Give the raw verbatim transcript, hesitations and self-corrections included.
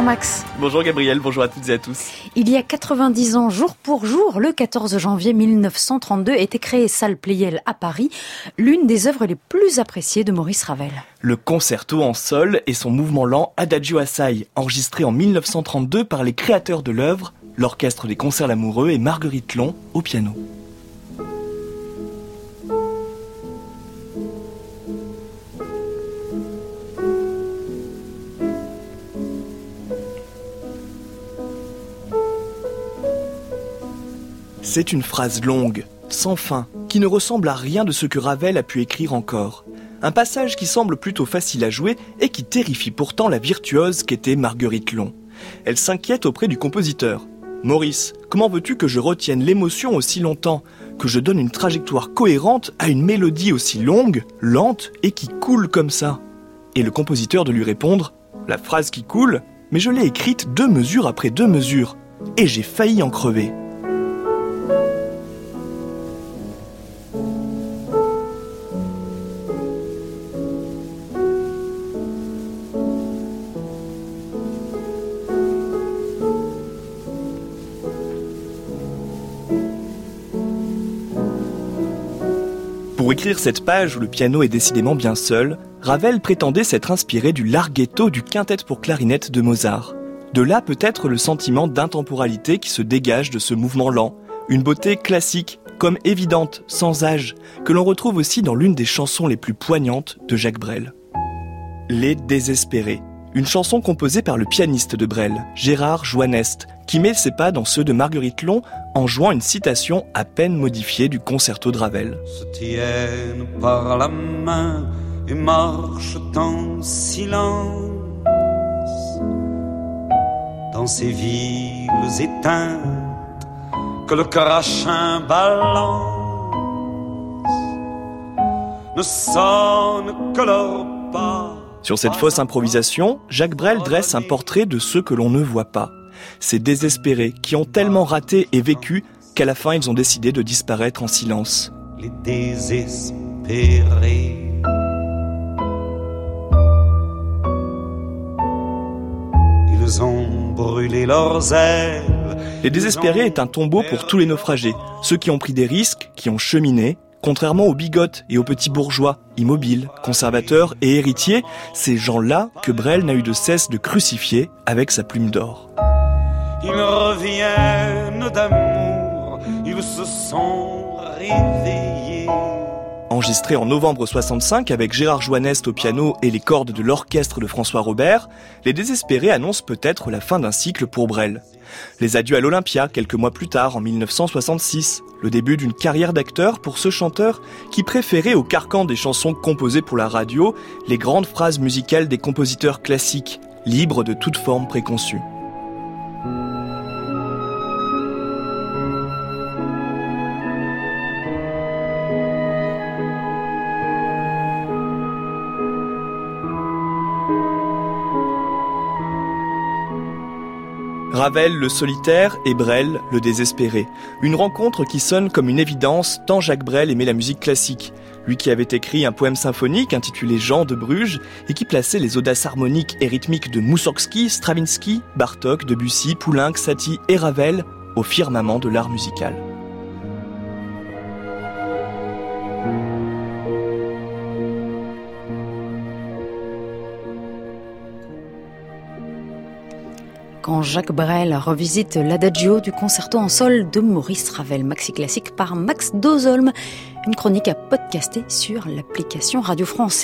Max. Bonjour Gabriel, bonjour à toutes et à tous. Il y a quatre-vingt-dix ans, jour pour jour, le quatorze janvier mille neuf cent trente-deux, était créée Salle Pleyel à Paris, l'une des œuvres les plus appréciées de Maurice Ravel. Le concerto en sol et son mouvement lent Adagio Assai, enregistré en mille neuf cent trente-deux par les créateurs de l'œuvre, l'Orchestre des Concerts Lamoureux et Marguerite Long au piano. C'est une phrase longue, sans fin, qui ne ressemble à rien de ce que Ravel a pu écrire encore. Un passage qui semble plutôt facile à jouer et qui terrifie pourtant la virtuose qu'était Marguerite Long. Elle s'inquiète auprès du compositeur. « Maurice, comment veux-tu que je retienne l'émotion aussi longtemps, que je donne une trajectoire cohérente à une mélodie aussi longue, lente et qui coule comme ça ?» Et le compositeur de lui répondre « La phrase qui coule, mais je l'ai écrite deux mesures après deux mesures, et j'ai failli en crever. » Pour écrire cette page où le piano est décidément bien seul, Ravel prétendait s'être inspiré du larghetto du quintet pour clarinette de Mozart. De là peut-être le sentiment d'intemporalité qui se dégage de ce mouvement lent, une beauté classique, comme évidente, sans âge, que l'on retrouve aussi dans l'une des chansons les plus poignantes de Jacques Brel. Les Désespérés, une chanson composée par le pianiste de Brel, Gérard Joannest, qui met ses pas dans ceux de Marguerite Long en jouant une citation à peine modifiée du concerto de Ravel. Se tiennent par la main et marchent en silence dans ces villes éteintes que le crachin balance ne sonne que leur pas. Sur cette fausse improvisation, Jacques Brel dresse un portrait de ceux que l'on ne voit pas. Ces désespérés qui ont tellement raté et vécu qu'à la fin ils ont décidé de disparaître en silence. Les désespérés. Ils ont brûlé leurs ailes. Les désespérés est un tombeau pour tous les naufragés, ceux qui ont pris des risques, qui ont cheminé. Contrairement aux bigotes et aux petits bourgeois, immobiles, conservateurs et héritiers, ces gens-là que Brel n'a eu de cesse de crucifier avec sa plume d'or. Ils reviennent d'amour, ils se sont réveillés. Enregistré en novembre soixante-cinq avec Gérard Joannest au piano et les cordes de l'orchestre de François Robert, Les Désespérés annoncent peut-être la fin d'un cycle pour Brel. Les adieux à l'Olympia quelques mois plus tard, en mille neuf cent soixante-six, le début d'une carrière d'acteur pour ce chanteur qui préférait au carcan des chansons composées pour la radio les grandes phrases musicales des compositeurs classiques, libres de toute forme préconçue. Ravel le solitaire et Brel le désespéré. Une rencontre qui sonne comme une évidence tant Jacques Brel aimait la musique classique. Lui qui avait écrit un poème symphonique intitulé Jean de Bruges et qui plaçait les audaces harmoniques et rythmiques de Moussorgsky, Stravinsky, Bartók, Debussy, Poulenc, Satie et Ravel au firmament de l'art musical. Quand Jacques Brel revisite l'Adagio du concerto en sol de Maurice Ravel, maxi classique par Max Dozolm. Une chronique à podcaster sur l'application Radio France.